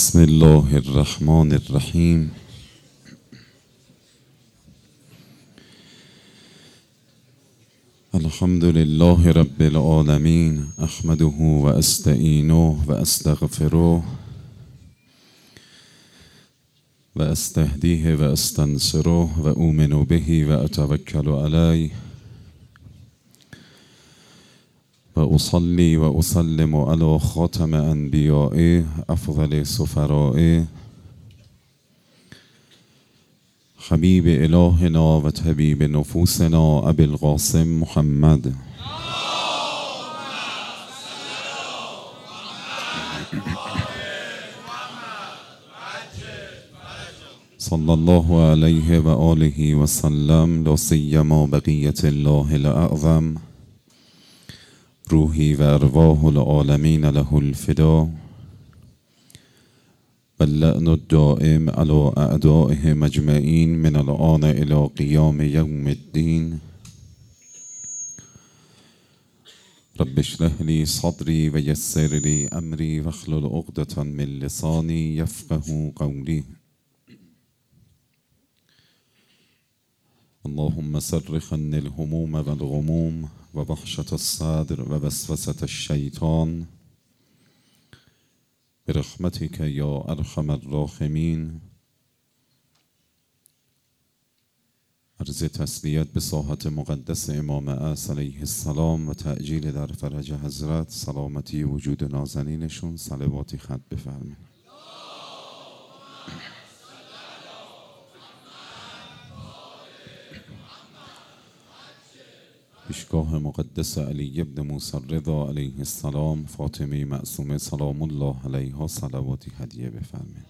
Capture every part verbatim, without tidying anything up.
بسم الله الرحمن الرحیم. الحمد لله رب العالمین، احمده و استعینه و استغفره و استهدیه و استنصره و اؤمن به و اتوکل علیه و اصلی و اسلم علی خاتم انبیائه افضل سفرائه حبیب الهنا و طبیب نفوسنا ابی القاسم محمد صلی الله علیه و آله و سلم. لا سیما بقیت الله الاعظم روحی و ارواح العالمین له الفدا و اللعن الدائم علی اعدائه مجمعین من الآن الی قیام یوم الدین. رب اشرح لی صدری و یسر لی امری واحلل عقدة من لسانی یفقهوا قولی. اللهم صرف عني الهموم والغموم و وحشة الصدر و وسوسة الشیطان برحمتك یا ارحم الراحمین. عرض تسلیت به ساحت مقدس امام اعظم علیه السلام و تعجیل در فرج حضرت، سلامتی وجود نازنینشون. صلواتی خط بفرمایید. پیشگاه مقدس علی ابن موسی الرضا علیه السلام، فاطمه معصومه سلام الله علیها، صلواتی هدیه بفرمایید.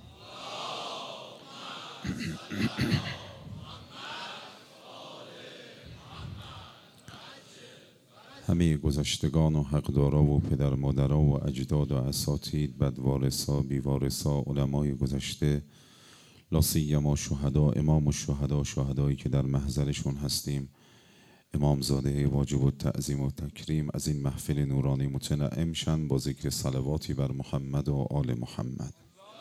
همه گذشتگان و حقدارا و پدر مادرها و اجداد و اساتید، بدوارثا، بیوارثا، علمای گذشته، لا سیما شهدا، امام الشهدا، شهدایی که در محضرشون هستیم، امامزاده واجب التعظیم و تکریم، از این محفل نورانی متنعم شن با ذکر صلواتی بر محمد و آل محمد.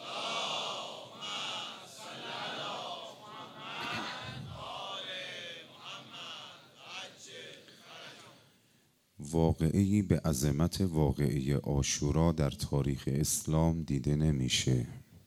واقعی به عظمت واقعی عاشورا در تاریخ اسلام دیده نمیشه.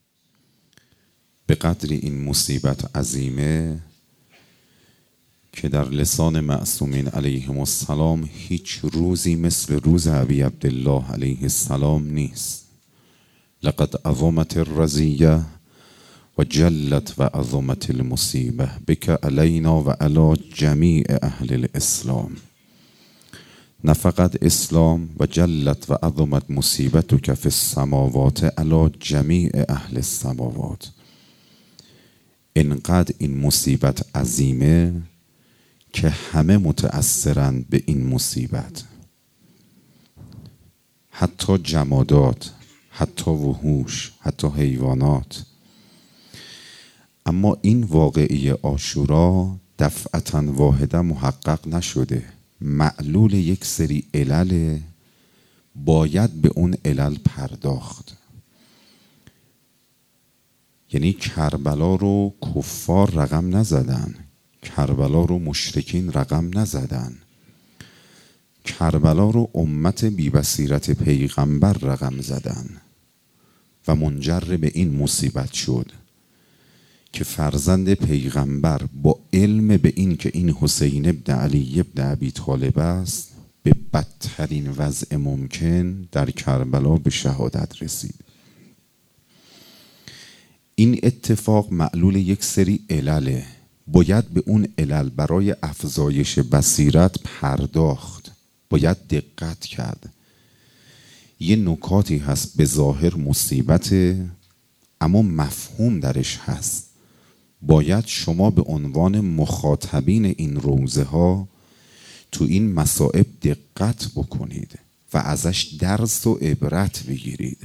به قدر این مصیبت عظیمه که در لسان معصومین علیهم السلام هیچ روزی مثل روز ابی عبدالله علیه السلام نیست. لقد عظمت الرزیه و جلت و عظمت المصیبه بک علینا و علی جمیع اهل الاسلام. نه فقط اسلام، و جلت و عظمت مصیبتک فی السماوات علی جمیع اهل السماوات. اینقدر این مصیبت عظیمه که همه متأثرند به این مصیبت، حتی جمادات، حتی وحوش، حتی حیوانات. اما این واقعی عاشورا دفعتا واحده محقق نشده. معلول یک سری علل، باید به اون علل پرداخت. یعنی کربلا رو کفار رقم نزدن، کربلا رو مشرکین رقم نزدن، کربلا رو امت بی بصیرت پیغمبر رقم زدن و منجر به این مصیبت شد که فرزند پیغمبر با علم به این که این حسین ابن علی ابن ابی طالب است، به بدترین وضع ممکن در کربلا به شهادت رسید. این اتفاق معلول یک سری علله، باید به اون علل برای افزایش بصیرت پرداخت، باید دقت کرد. یه نکاتی هست به ظاهر مصیبته اما مفهوم درش هست. باید شما به عنوان مخاطبین این روزه ها تو این مصائب دقت بکنید و ازش درس و عبرت بگیرید.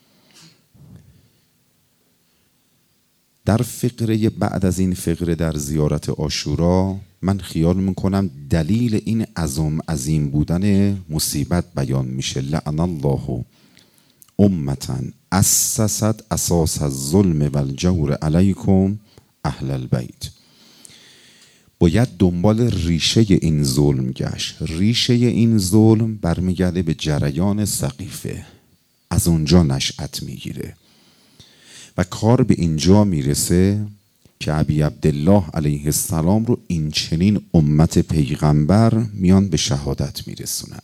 در فقره بعد از این فقره در زیارت عاشورا، من خیال میکنم دلیل این عظم عظیم بودن مصیبت بیان میشه. لعن الله امتا اسست اساس الظلم و الجور علیکم اهل البیت. باید دنبال ریشه این ظلم گشت. ریشه این ظلم برمیگرده به جریان سقیفه، از اونجا نشأت میگیره و کار به اینجا میرسه که ابی عبدالله علیه السلام رو این چنین امت پیغمبر میان به شهادت میرسونن.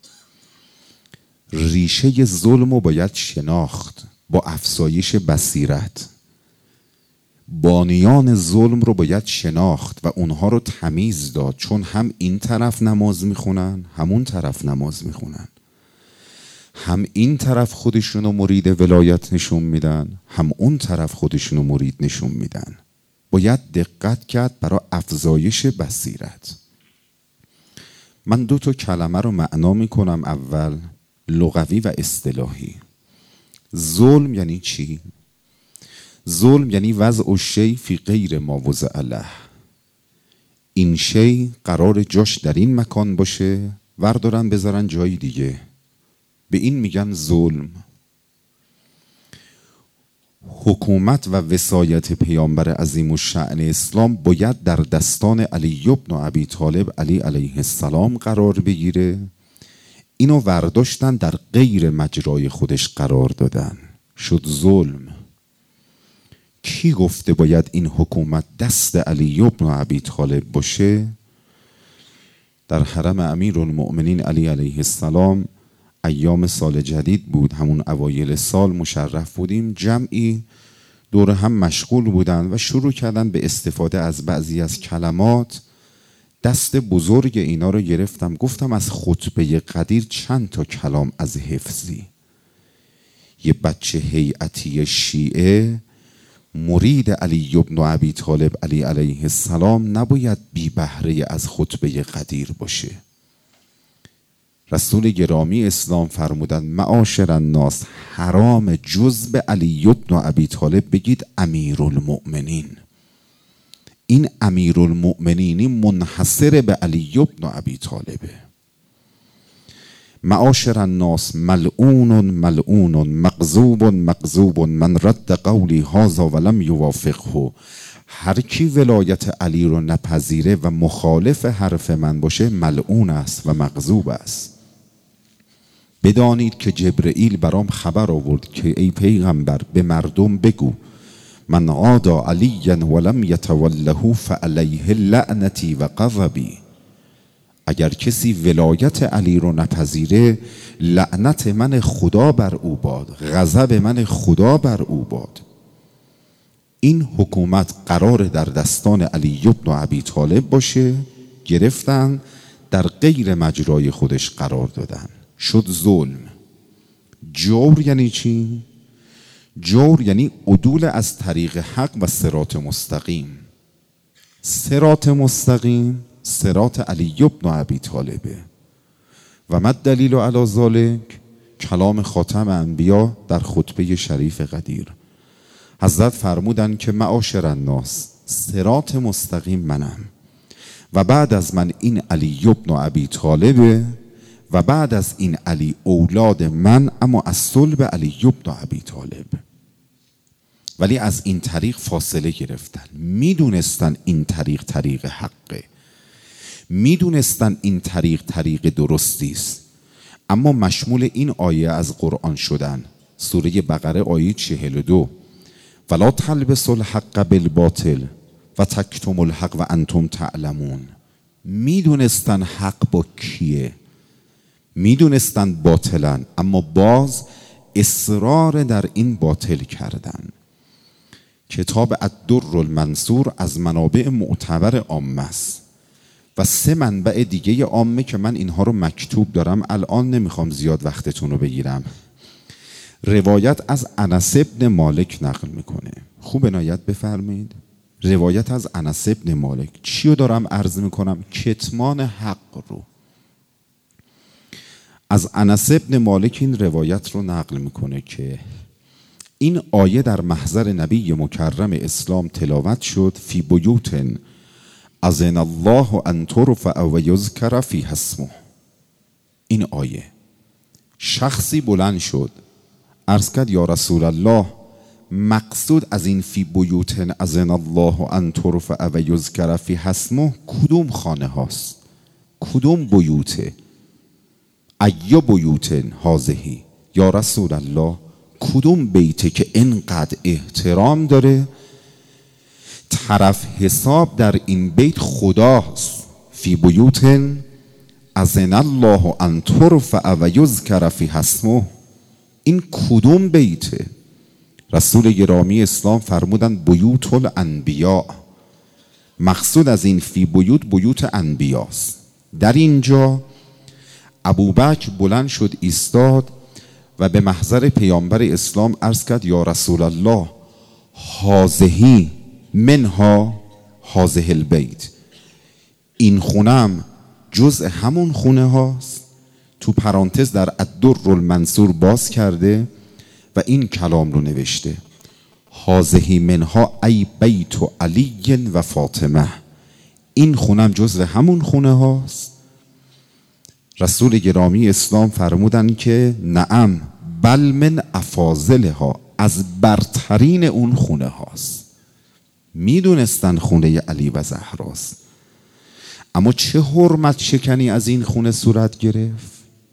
ریشه ظلم رو باید شناخت با افزایش بصیرت. بانیان ظلم رو باید شناخت و اونها رو تمیز داد، چون هم این طرف نماز میخونن همون طرف نماز میخونن، هم این طرف خودشونو مرید ولایت نشون میدن هم اون طرف خودشونو مرید نشون میدن. باید دقت کرد برای افزایش بصیرت. من دو تا کلمه رو معنا میکنم، اول لغوی و اصطلاحی. ظلم یعنی چی؟ ظلم یعنی وضع الشیء فی غیر ما وضع له. این شی قرار جاش در این مکان باشه، وردارن بذارن جای دیگه، به این میگن ظلم. حکومت و وصایت پیامبر عظیم الشأن اسلام باید در دستان علی بن ابی طالب علی علیه السلام قرار بگیره. اینو ورداشتن در غیر مجرای خودش قرار دادن، شد ظلم. کی گفته باید این حکومت دست علی بن ابی طالب باشه؟ در حرم امیرالمؤمنین علی علیه السلام ایام سال جدید بود، همون اوایل سال مشرف بودیم، جمعی دور هم مشغول بودن و شروع کردن به استفاده از بعضی از کلمات. دست بزرگ اینا رو گرفتم، گفتم از خطبه قدیر چند تا کلام از حفظی. یه بچه هیئتی شیعه مرید علی بن ابی طالب علی علیه السلام نباید بی بهره از خطبه قدیر باشه. رسول گرامی اسلام فرمودن معاشر الناس، حرام جز به علی بن ابی طالب بگید امیرالمؤمنین. این امیرالمؤمنینی منحصر به علی بن ابی طالبه. معاشر الناس ملعون ملعون مغضوب مغضوب من رد قولی هذا ولم یوافقه. هر کی ولایت علی رو نپذیره و مخالف حرف من باشه ملعون است و مغضوب است. بدانید که جبرئیل برام خبر آورد که ای پیغمبر به مردم بگو من عادى علیا ولم یتوله فعلیه لعنتی و غضبی. اگر کسی ولایت علی رو نپذیره لعنت من خدا بر او باد، غضب من خدا بر او باد. این حکومت قرار در دستان علی بن ابی طالب باشه، گرفتن در غیر مجرای خودش قرار دادن، شد ظلم. جور یعنی چی؟ جور یعنی عدول از طریق حق و صراط مستقیم. صراط مستقیم صراط علی بن ابی طالبه. و ما الدلیل علی ذلک؟ کلام خاتم انبیا در خطبه شریف قدیر. حضرت فرمودن که معاشر الناس، صراط مستقیم منم و بعد از من این علی بن ابی طالبه و بعد از این علی اولاد من، اما از صلب علی بن ابی طالب. ولی از این طریق فاصله گرفتن، میدونستن این طریق طریق حقه، میدونستن این طریق طریق درستی است، اما مشمول این آیه از قرآن شدن. سوره بقره آیه چهل و دو، ولا تلبسوا الحق بالباطل و تکتموا الحق و انتم تعلمون. میدونستن حق با کیه، میدونستن باطلن، اما باز اصرار در این باطل کردن. کتاب الدر المنصور از منابع معتبر عامه است و سه منبع دیگه عامه که من اینها رو مکتوب دارم، الان نمیخوام زیاد وقتتون رو بگیرم. روایت از انس بن مالک نقل میکنه، خوب عنایت بفرمایید. روایت از انس بن مالک چی رو دارم عرض میکنم؟ کتمان حق رو. از انس بن مالک این روایت رو نقل میکنه که این آیه در محضر نبی مکرم اسلام تلاوت شد، فی بیوت اذن الله ان ترفع و یذکر فیها اسمه. این آیه شخصی بلند شد عرض کرد یا رسول الله مقصود از این فی بیوت اذن الله ان ترفع و یذکر فیها اسمه کدوم خانه هاست؟ کدوم بیوته؟ ای بیوت هذه یا رسول الله کدوم بیته که اینقدر احترام داره؟ طرف حساب در این بیت خداست. فی بیوت اذن الله ان ترفع و یذکر فیها اسمه، این کدوم بیته؟ رسول گرامی اسلام فرمودن بیوت الانبیاء. مقصود از این فی بیوت بیوت انبیاست. در اینجا ابوبکر بلند شد ایستاد و به محضر پیامبر اسلام عرض کرد یا رسول الله هذه منها هذه البیت، این خونم جزء همون خونه هاست. تو پرانتز در الدر المنصور باز کرده و این کلام رو نوشته هذه منها ای بیت علی و فاطمه، این خونم جزء همون خونه هاست. رسول گرامی اسلام فرمودن که نعم بل من افاضلها، از برترین اون خونه هاست. میدونستن خونه علی و زهراست، اما چه حرمت شکنی از این خونه صورت گرفت؟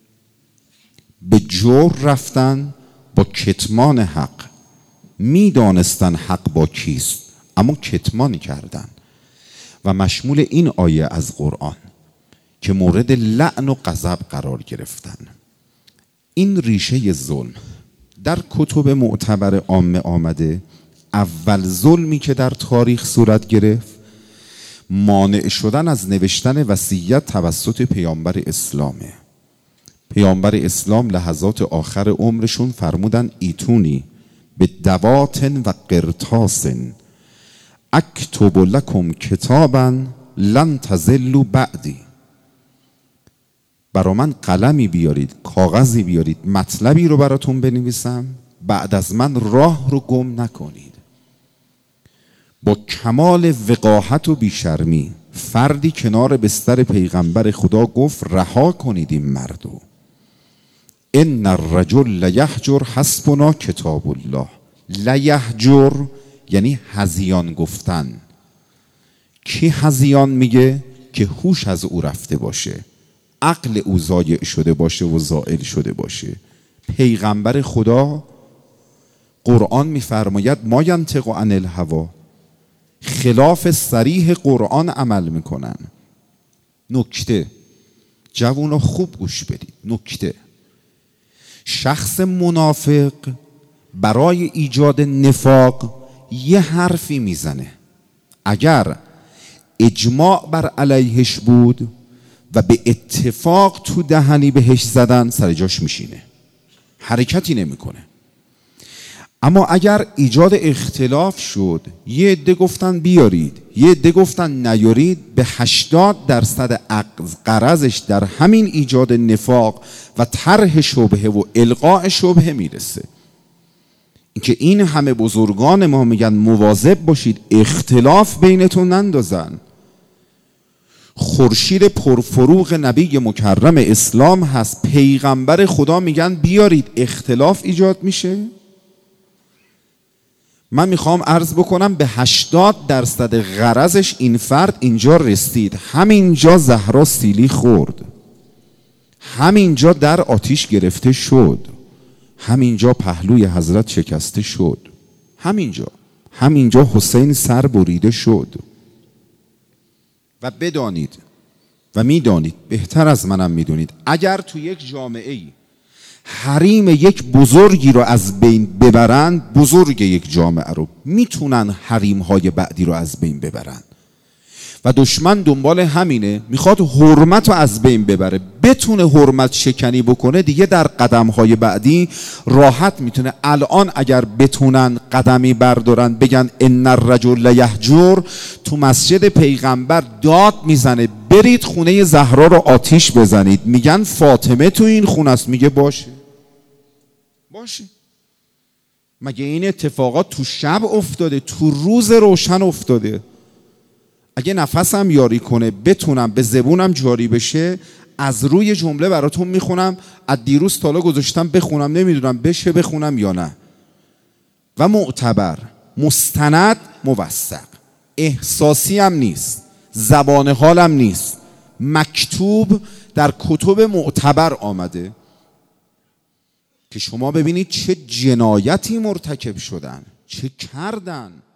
به جور رفتن با کتمان حق. میدانستن حق با کیست اما کتمان کردن و مشمول این آیه از قرآن که مورد لعن و غضب قرار گرفتن. این ریشه ظلم در کتب معتبر عامه آمده. اول ظلمی که در تاریخ صورت گرفت مانع شدن از نوشتن وصیت توسط پیامبر اسلامه. پیامبر اسلام لحظات آخر عمرشون فرمودن ایتونی به دوات و قرطاس اکتب لکم کتابا لن تضلوا بعدی، برا من قلمی بیارید، کاغذی بیارید، مطلبی رو براتون بنویسم بعد از من راه رو گم نکنید. با کمال وقاحت و بیشرمی فردی کنار بستر پیغمبر خدا گفت رها کنید این مردو. ان الرجل لیهجر حسبنا کتاب الله. لیهجر یعنی هذیان گفتن. کی هذیان میگه؟ که هوش از او رفته باشه، عقل او ضایع شده باشه و زائل شده باشه. پیغمبر خدا قرآن میفرماید ما ینطق عن الهوا، خلاف صریح قرآن عمل میکنن. نکته جوونا خوب گوش بدید. نکته شخص منافق برای ایجاد نفاق یه حرفی میزنه، اگر اجماع بر علیهش بود و به اتفاق تو دهنی بهش زدن سر جاش میشینه، حرکتی نمیکنه. اما اگر ایجاد اختلاف شد، یه عده گفتن بیارید، یه عده گفتن نیارید، به هشتاد درصد غرضش در همین ایجاد نفاق و طرح شبهه و القاء شبهه میرسه. اینکه این همه بزرگان ما میگن مواظب باشید اختلاف بینتون نندازن. خورشید پرفروغ نبی مکرم اسلام هست، پیغمبر خدا میگن بیارید، اختلاف ایجاد میشه. من میخوام عرض بکنم به هشتاد درصد غرضش این فرد اینجا رسید. همینجا زهرا سیلی خورد، همینجا در آتیش گرفته شد، همینجا پهلوی حضرت شکسته شد، همینجا همینجا حسین سر بریده شد. و بدانید و میدانید، بهتر از منم میدونید، اگر تو یک جامعه ای حریم یک بزرگی رو از بین ببرن، بزرگ یک جامعه رو میتونن حریم های بعدی رو از بین ببرن و دشمن دنبال همینه، میخواد حرمت رو از بین ببره. بتونه حرمت شکنی بکنه دیگه در قدم های بعدی راحت میتونه. الان اگر بتونن قدمی بردارن بگن ان الرجل لیهجر، تو مسجد پیغمبر داد میزنه برید خونه زهرا رو آتیش بزنید، میگن فاطمه تو این خونه است، میگه باشه باشه. مگه این اتفاقات تو شب افتاده؟ تو روز روشن افتاده. اگه نفسم یاری کنه، بتونم به زبونم جاری بشه، از روی جمله براتون میخونم، از دیروز تالا گذاشتم بخونم، نمیدونم بشه بخونم یا نه. و معتبر، مستند، موثق. احساسی هم نیست، زبان حالم نیست، مکتوب در کتب معتبر آمده که شما ببینید چه جنایتی مرتکب شدن، چه کردن.